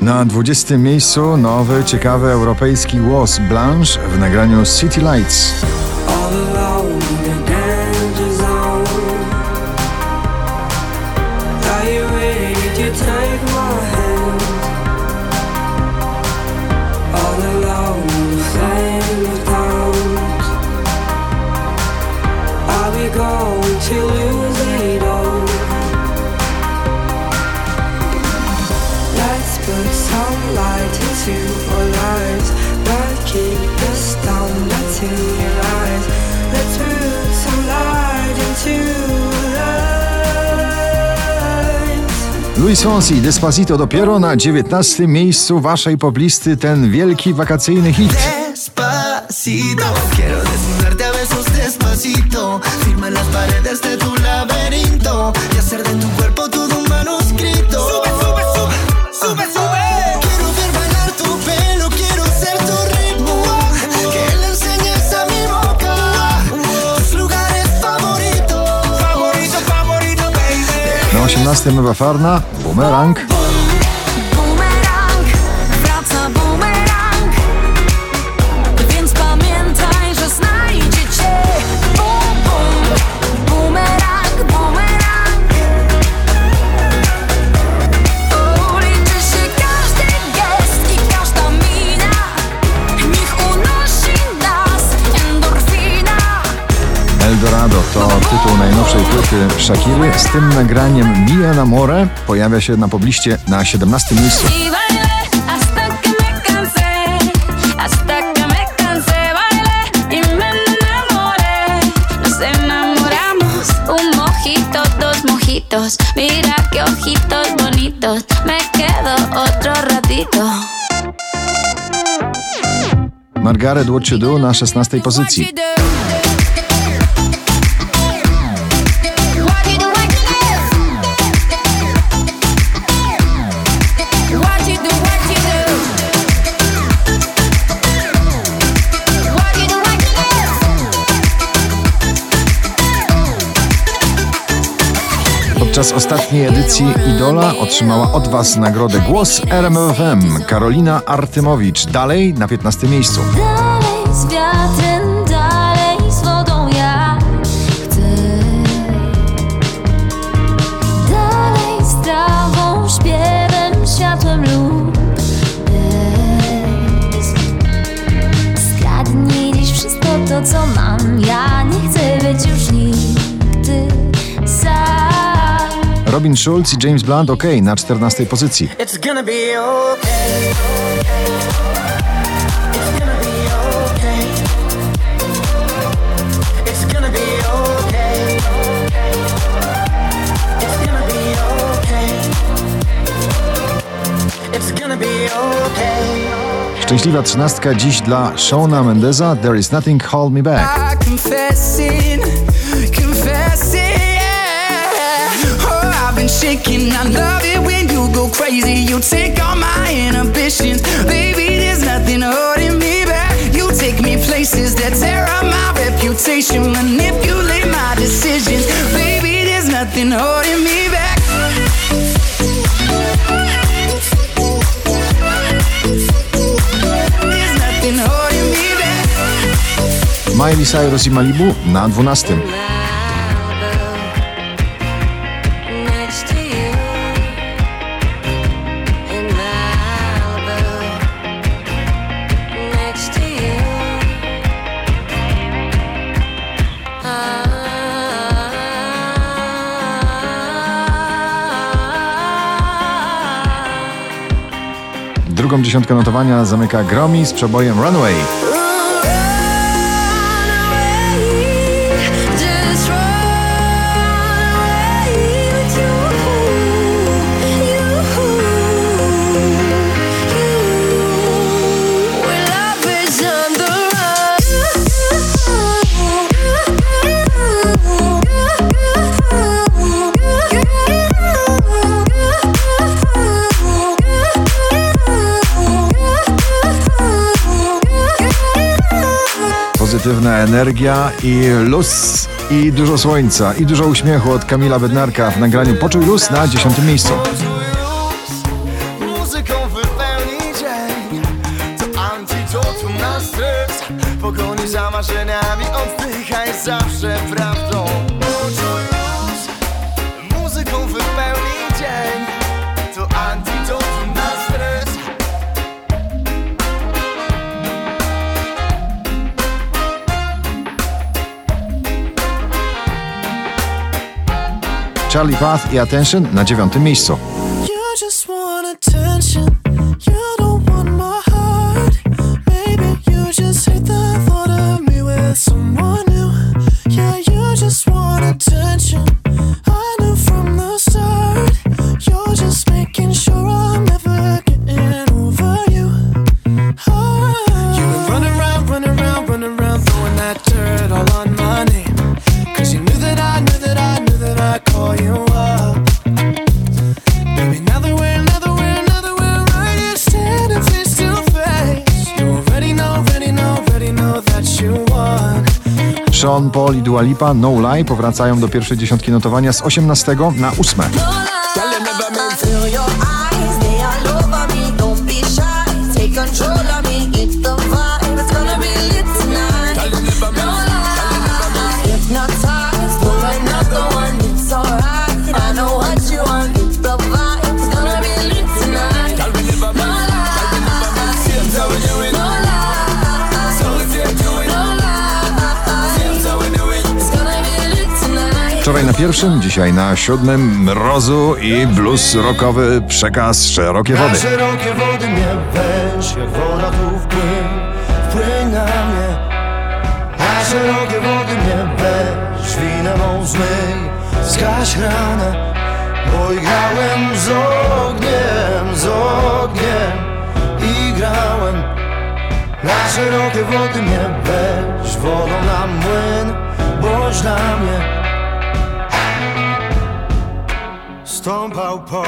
Na 20. miejscu nowy, ciekawy europejski głos Blanche w nagraniu City Lights. Put some light into our lives, but keep us down to your eyes. Let's put some light into lives. Luis Fonsi, Despacito, dopiero na 19. miejscu waszej poblisty ten wielki wakacyjny hit. Despacito, quiero desnudarte a besos despacito, firma las paredes de tu laberinto y hacer de tu cuerpo todo un manuscrito. Sube, sube, sube, sube, sube. Quiero ver bailar tu pelo, quiero ser tu ritmo, que le enseñes a mi boca tus lugares favoritos. Favorito, favorito, baby. Na 18. Ewa Farna, Bumerang. Eldorado to tytuł najnowszej płyty Shakiry. Z tym nagraniem Mia Namore pojawia się na pobliście na 17. miejscu. Mira que ojitos bonitos, me quedo otro ratito. Margaret What You Do na 16. pozycji. Podczas ostatniej edycji Idola otrzymała od was nagrodę Głos RMFFM Karolina Artymowicz. Dalej na 15. miejscu. Dalej z wiatrem, dalej z wodą ja chcę. Dalej z trawą, śpiewem, światłem lub bez. Skradnij dziś wszystko to, co mam. Ja nie chcę być już nigdy sam. Robin Schulz i James Blunt, OK, na 14. pozycji. It's gonna be okay. It's gonna be okay. It's gonna be okay. It's gonna be okay. It's gonna be okay. Szczęśliwa 13 dziś dla Shawna Mendeza, There Is Nothing Hold Me Back. Confessing, shaking, I love it when you go crazy. You take all my inhibitions, baby. There's nothing holding me back. You take me places that tear up my reputation, manipulate my decisions, baby. There's nothing holding me back. There's nothing holding me back. Miley Cyrus i Malibu na 12. Drugą dziesiątkę notowania zamyka Gromi z przebojem Runaway. Pozytywna energia i luz, i dużo słońca, i dużo uśmiechu od Kamila Bednarka w nagraniu Poczuj luz na 10. miejscu. Muzyką wypełnić zawsze prawdą. Poczuj luz, muzyką wypełnij dzień. To antidotum na stres. Charlie Puth i Attention na 9. miejscu. You just want attention. You don't want my heart. Maybe you just hate the thought of me with someone new. Yeah, you just want attention. I knew from the start. You're just making sure I'm never getting over you. You've been running around, throwing that dirt all on my name. 'Cause you knew that I'd call you up. Baby, now that we're right here standing face to face, you already know that you won. Sean Paul i Dua Lipa No Lie powracają do pierwszej dziesiątki notowania z 18 na 8. Feel your eyes, they all over me. Don't be shy, take control of me. Get the vibe, it's gonna be lit tonight. No lie, hypnotized, pull another one. It's alright, I know what you want. Get the vibe, it's gonna be lit tonight. No lie, no lie, it's gonna be lit tonight. Wczoraj na 1, dzisiaj na 7. Mrozu i blues rockowy przekaz Szerokie Na Wody. szerokie wody mnie weź, jak woda tu wpłyń na mnie. Na szerokie wody mnie weź, winę mą zmyj, zgaś ranę. Bo grałem z ogniem i grałem. Na szerokie wody mnie weź, wodą na młyn, boś dla mnie. Stąpał po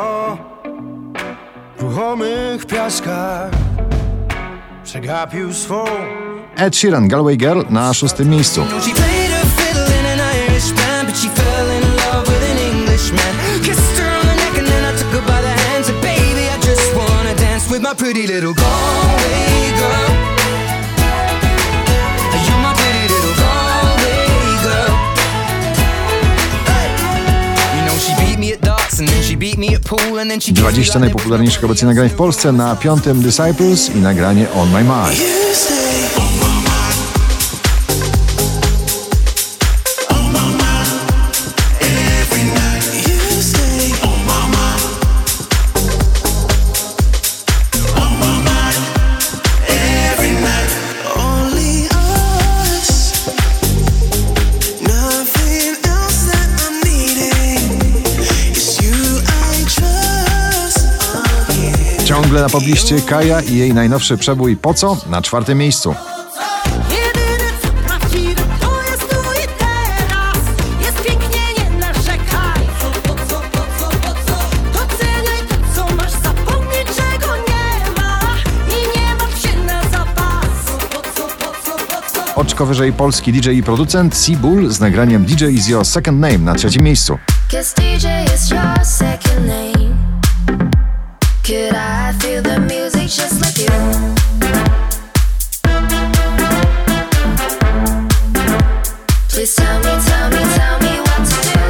ruchomych piaskach, przegapił swą. Ed Sheeran, Galway Girl na 6. miejscu. She played her fiddle in an Irish band, but she fell in love with an Englishman. Kissed her on the neck and then I took her by the hands. And baby, I just wanna dance with my pretty little Galway girl. You're my pretty little Galway girl. Hey. You know she beat me at darts and then she beat me at pool and then she 20 najpopularniejszych obecnie nagrań w Polsce, na 5. Disciples i nagranie On My Mind. You stay. Ciągle na pobliście Kaja i jej najnowszy przebój Po co? Na 4. miejscu. Jedyne co prawdziwe to jest tu i teraz. Jest pięknie, nie narzekaj. Po co? Doceniaj to, co masz, zapomnij czego nie ma. I nie martw się na zapas. Po co? Oczko wyżej polski DJ i producent C-Bull z nagraniem DJ is your second name na 3. miejscu. Guess DJ is your second name. Could I feel the music just like you? Please tell me what to do.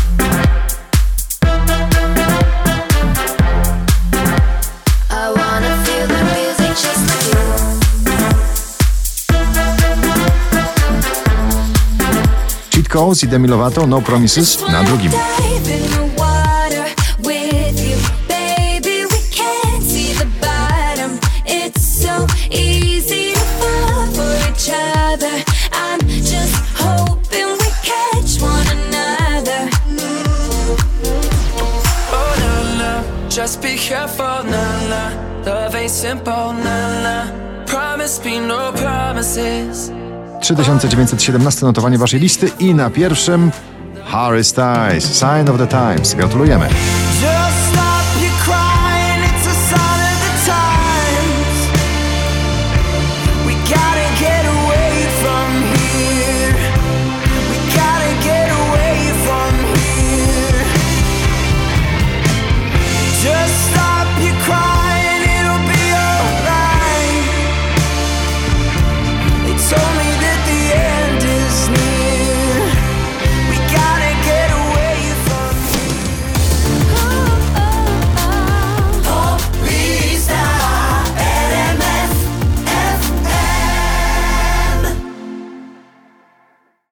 I wanna feel the music just like you. Cheat Codes i Demi Lovato No Promises na 2. Just be careful, nah. Love ain't simple, nah. Promise me no promises. 3917 notowanie waszej listy i na 1. Harry Styles, Sign of the Times. Gratulujemy. Just